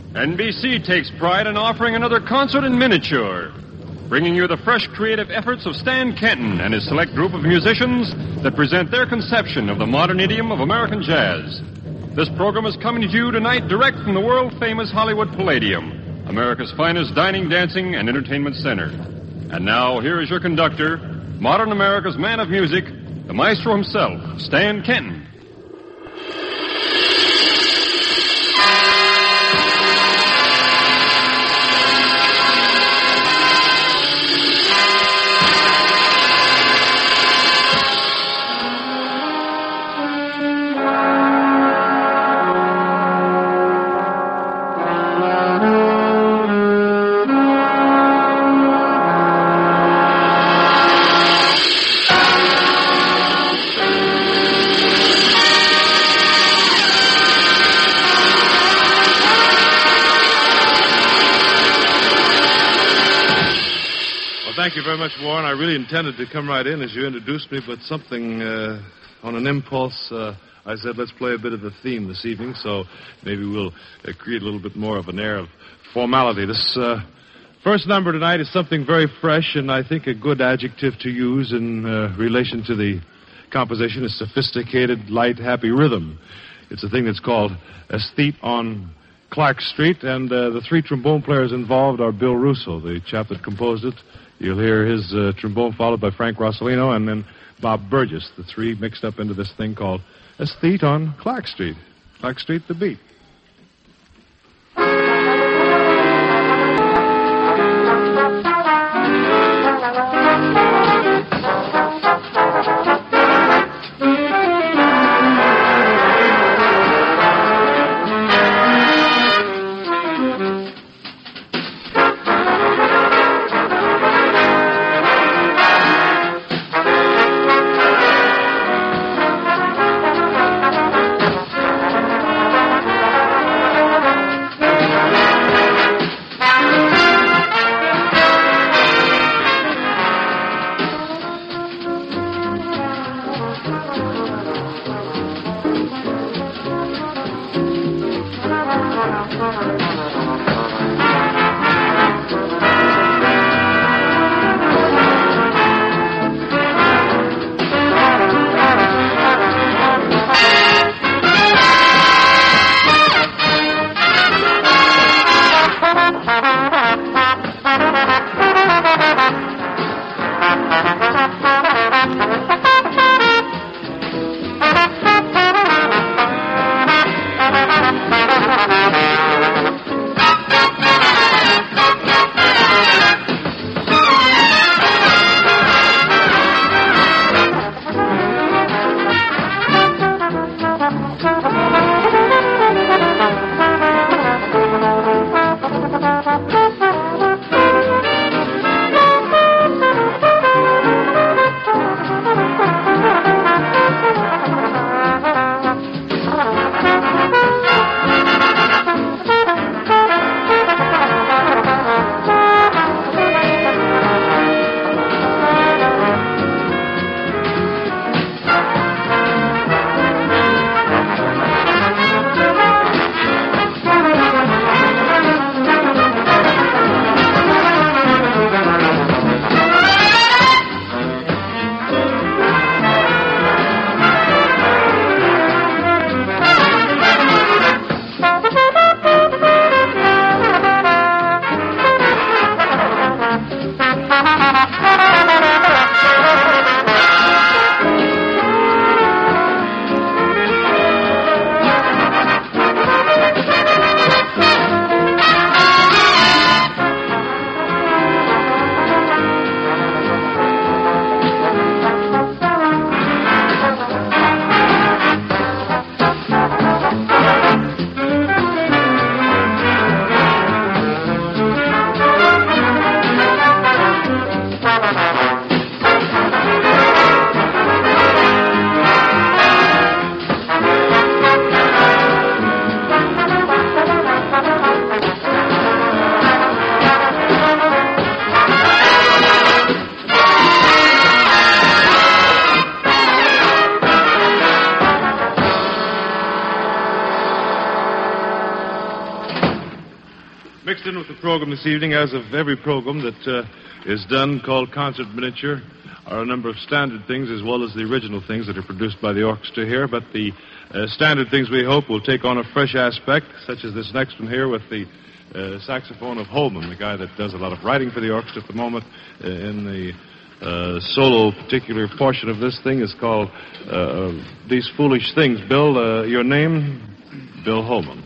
NBC takes pride in offering another concert in miniature, bringing you the fresh creative efforts of Stan Kenton and his select group of musicians that present their conception of the modern idiom of American jazz. This program is coming to you tonight direct from the world-famous Hollywood Palladium, America's finest dining, dancing, and entertainment center. And now, here is your conductor, modern America's man of music, the maestro himself, Stan Kenton. Thank you very much, Warren. I really intended to come right in as you introduced me, but something on an impulse, I said let's play a bit of a theme this evening, so maybe we'll create a little bit more of an air of formality. This first number tonight is something very fresh, and I think a good adjective to use in relation to the composition is sophisticated, light, happy rhythm. It's a thing that's called Aesthete on Clark Street, and the three trombone players involved are Bill Russo, the chap that composed it. You'll hear his trombone followed by Frank Rossellino and then Bob Burgess, the three mixed up into this thing called Aesthete on Clark Street. Clark Street, the beat. Mixed in with the program this evening, as of every program that is done called Concert Miniature, are a number of standard things as well as the original things that are produced by the orchestra here. But the standard things, we hope, will take on a fresh aspect, such as this next one here with the saxophone of Holman, the guy that does a lot of writing for the orchestra at the moment. In the solo particular portion of this thing is called These Foolish Things. Bill, your name? Bill Holman.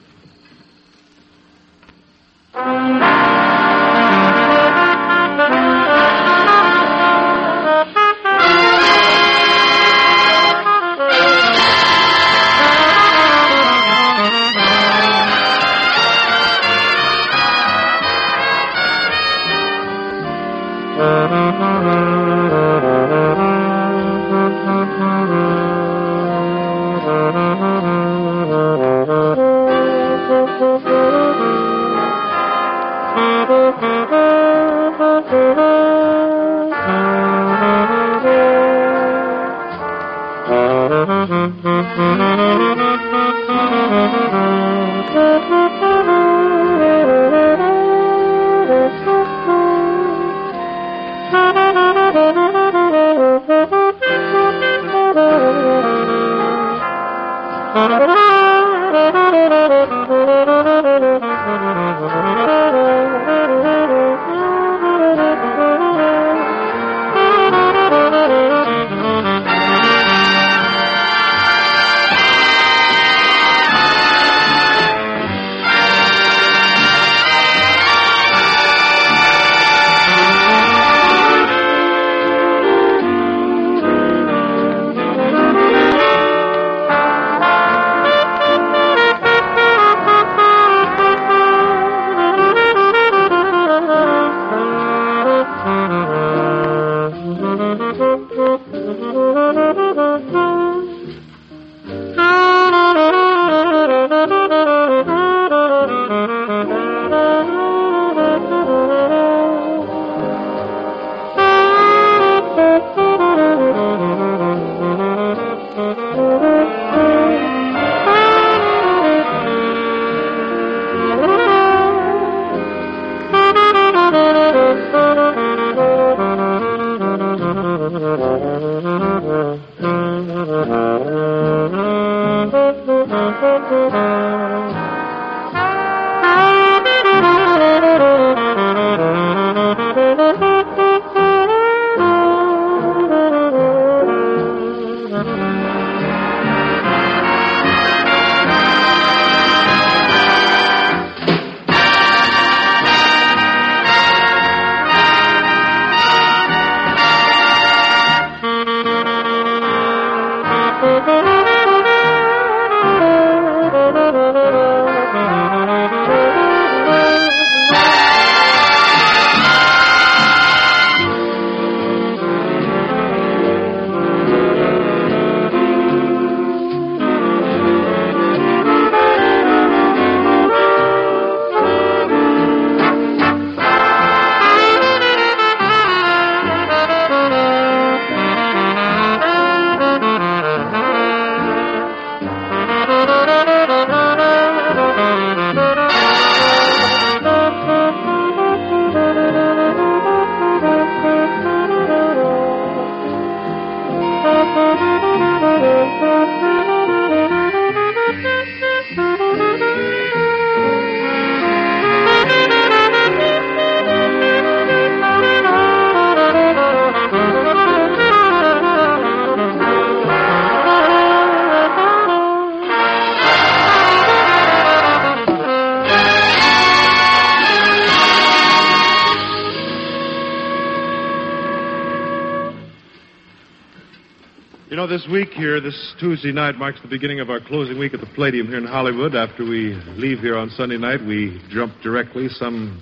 This week here, this Tuesday night, marks the beginning of our closing week at the Palladium here in Hollywood. After we leave here on Sunday night, we jump directly some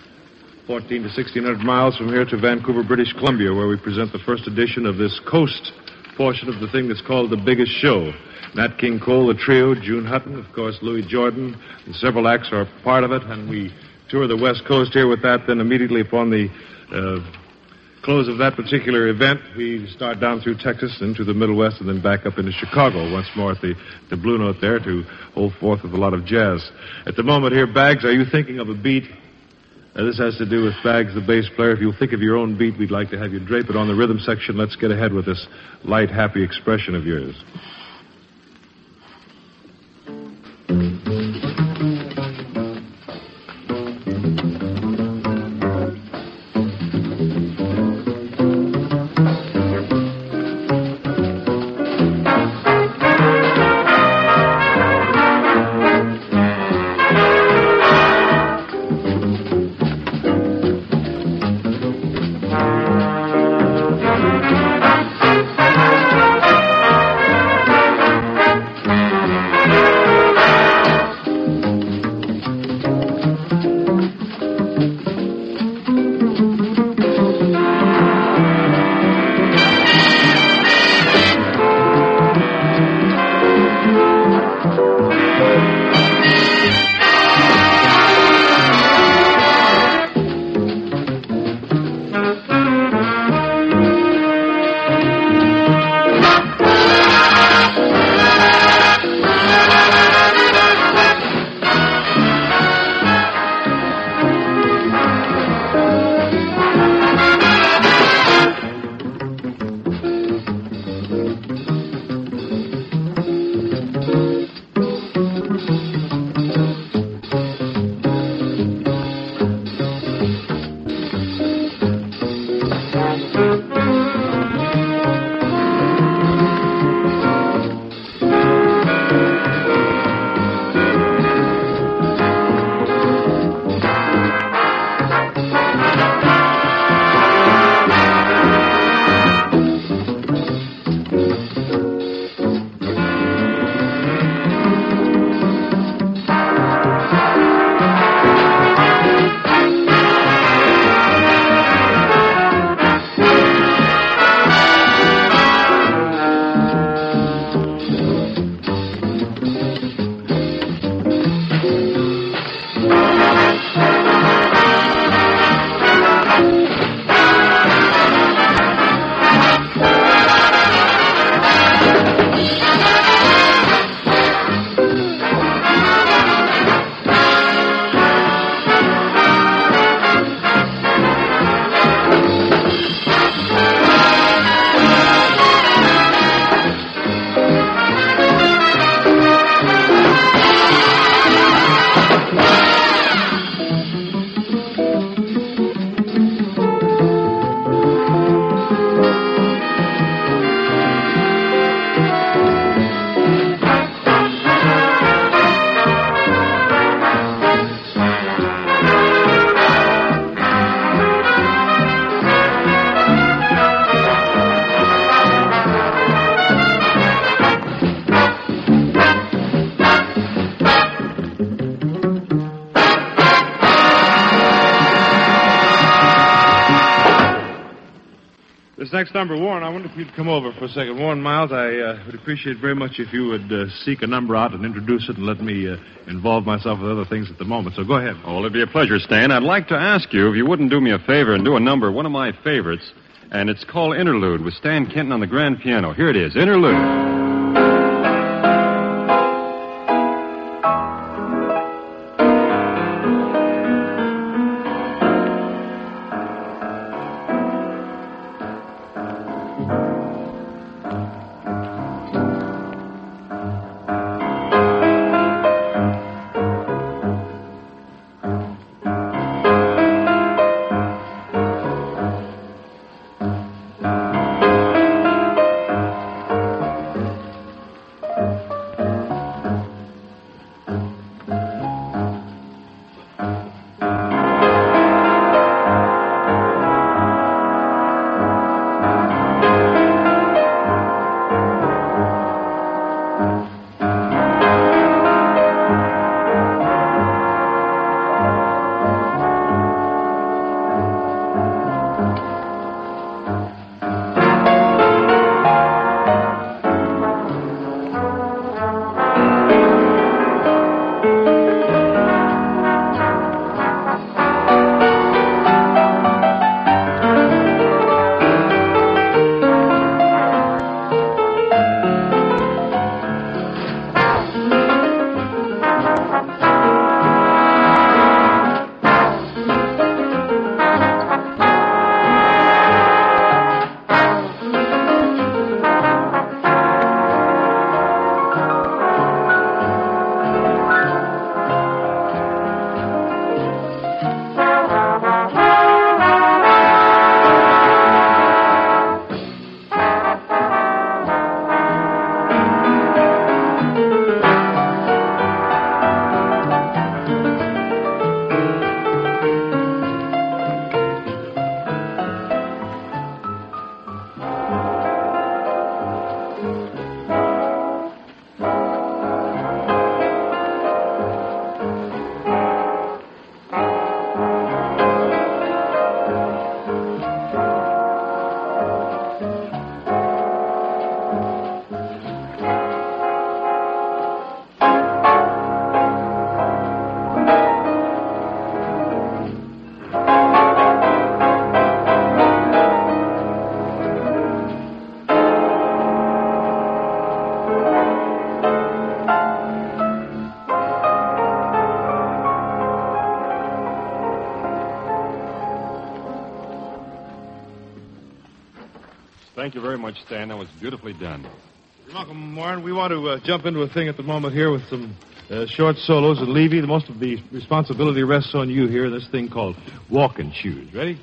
1,400 to 1,600 miles from here to Vancouver, British Columbia, where we present the first edition of this coast portion of the thing that's called The Biggest Show. Nat King Cole, the trio, June Hutton, of course, Louis Jordan, and several acts are part of it, and we tour the West Coast here with that. Then immediately upon the close of that particular event, we start down through Texas into the Middle West and then back up into Chicago once more at the Blue Note there to hold forth with a lot of jazz. At the moment here, Baggs, are you thinking of a beat? This has to do with Baggs, the bass player. If you'll think of your own beat, we'd like to have you drape it on the rhythm section. Let's get ahead with this light, happy expression of yours. This next number, Warren, I wonder if you'd come over for a second. Warren Miles, I would appreciate very much if you would seek a number out and introduce it and let me involve myself with other things at the moment. So go ahead. Oh, it'd be a pleasure, Stan. I'd like to ask you if you wouldn't do me a favor and do a number, one of my favorites, and it's called Interlude with Stan Kenton on the grand piano. Here it is, Interlude. very much, Stan. That was beautifully done. You're welcome, Warren. We want to jump into a thing at the moment here with some short solos. And Levy, most of the responsibility rests on you here in this thing called walking shoes. Ready?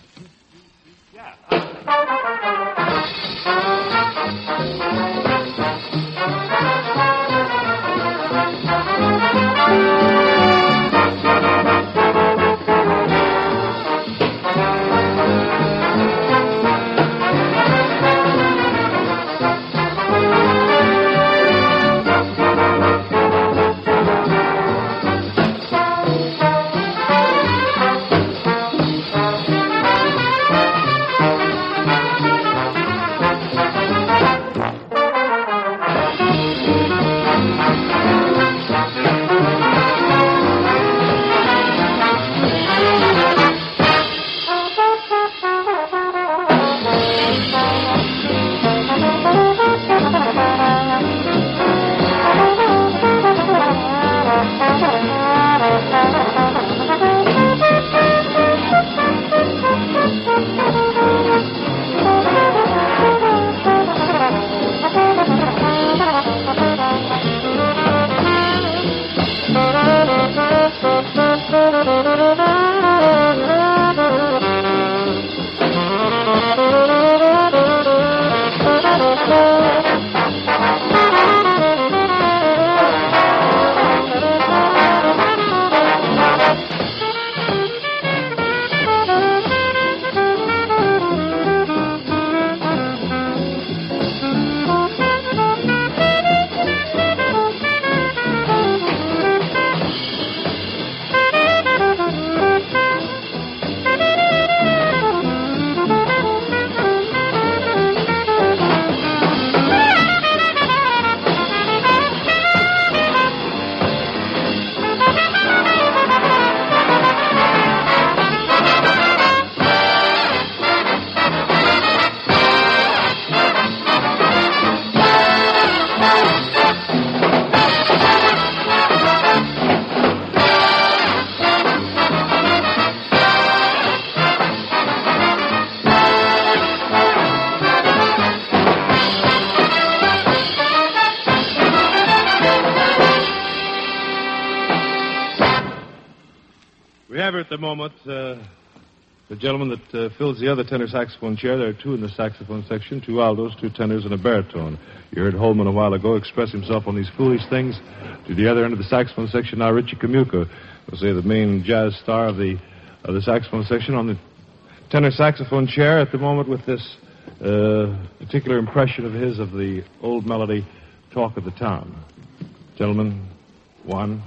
We have here at the moment the gentleman that fills the other tenor saxophone chair. There are two in the saxophone section, two altos, two tenors, and a baritone. You heard Holman a while ago express himself on these foolish things. To the other end of the saxophone section now, Richie Kamuka, we'll say the main jazz star of the saxophone section, on the tenor saxophone chair at the moment with this particular impression of his of the old melody, Talk of the Town. Gentlemen, one.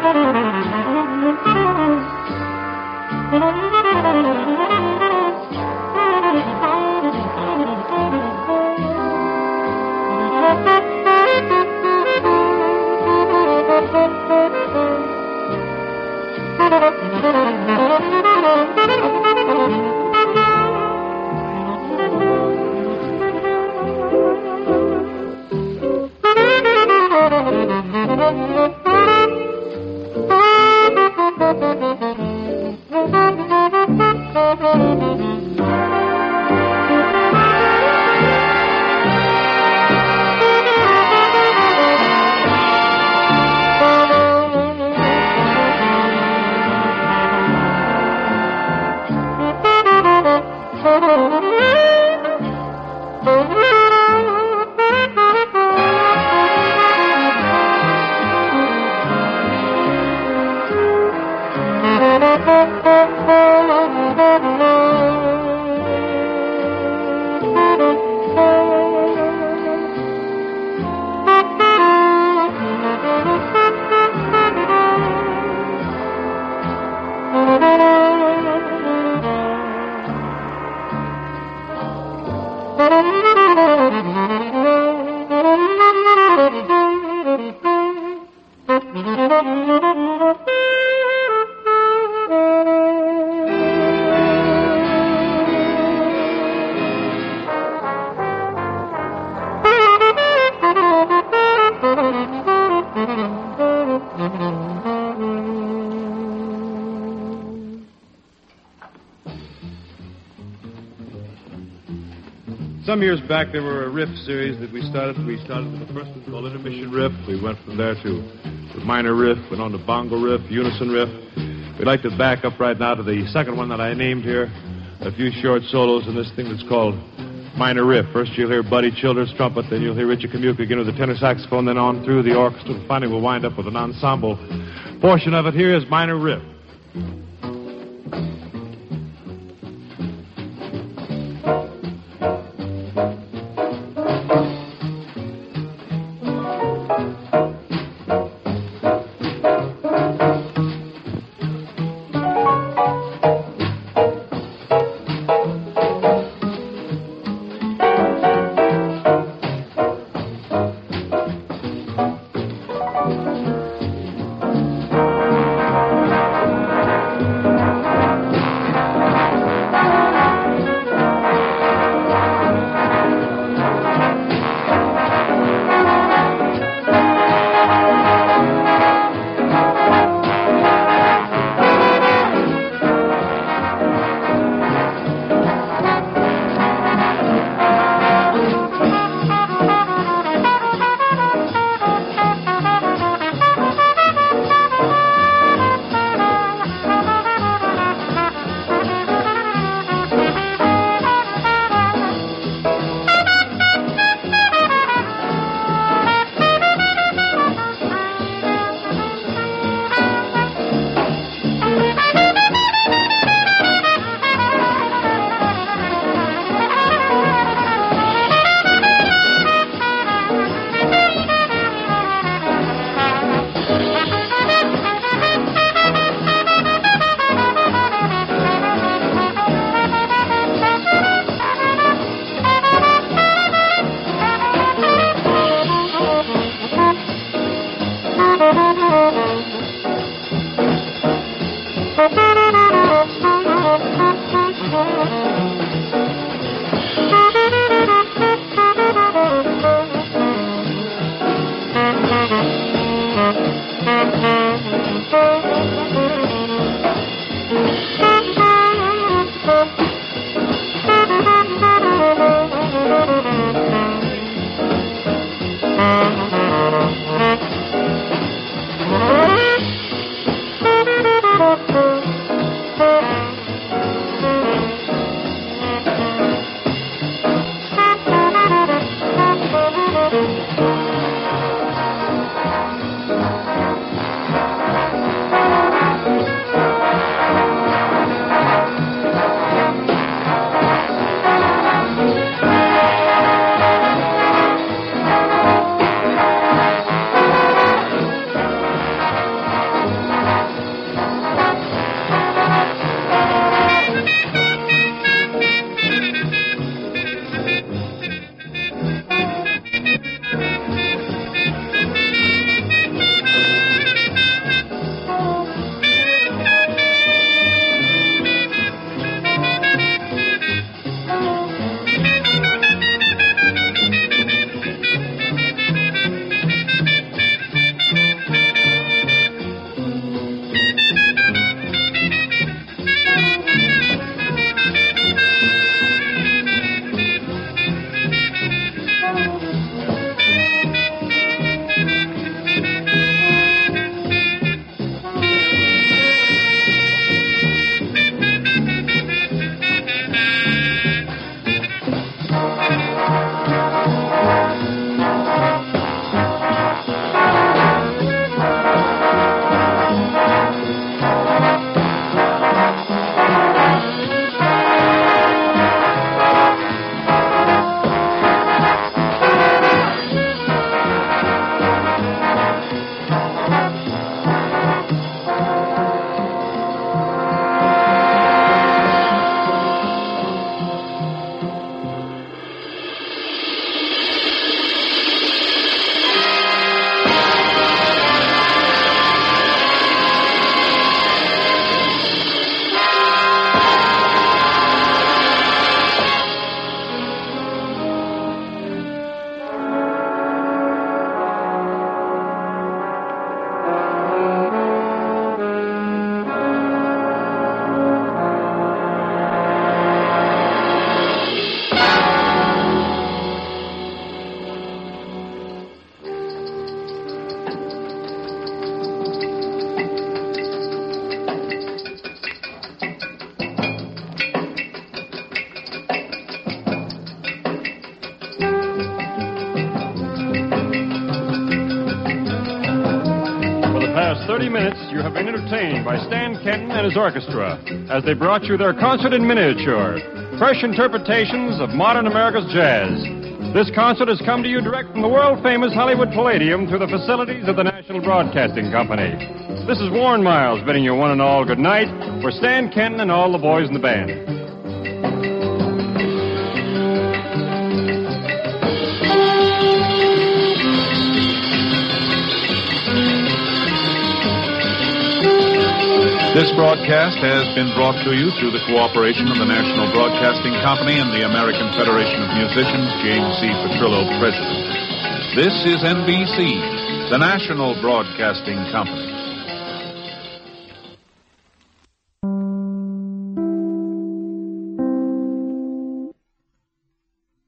Some years back, there were a riff series that we started. We started with the first one called Intermission Riff. We went from there to the minor riff, went on to bongo riff, unison riff. We'd like to back up right now to the second one that I named here, a few short solos in this thing that's called minor riff. First you'll hear Buddy Childers trumpet, then you'll hear Richie Kamuka again with the tenor saxophone, then on through the orchestra, and finally we'll wind up with an ensemble portion of it. Here is minor riff. last 30 minutes, you have been entertained by Stan Kenton and his orchestra as they brought you their concert in miniature, fresh interpretations of modern America's jazz. This concert has come to you direct from the world-famous Hollywood Palladium through the facilities of the National Broadcasting Company. This is Warren Miles bidding you one and all good night for Stan Kenton and all the boys in the band. This broadcast has been brought to you through the cooperation of the National Broadcasting Company and the American Federation of Musicians, James C. Petrillo, President. This is NBC, the National Broadcasting Company.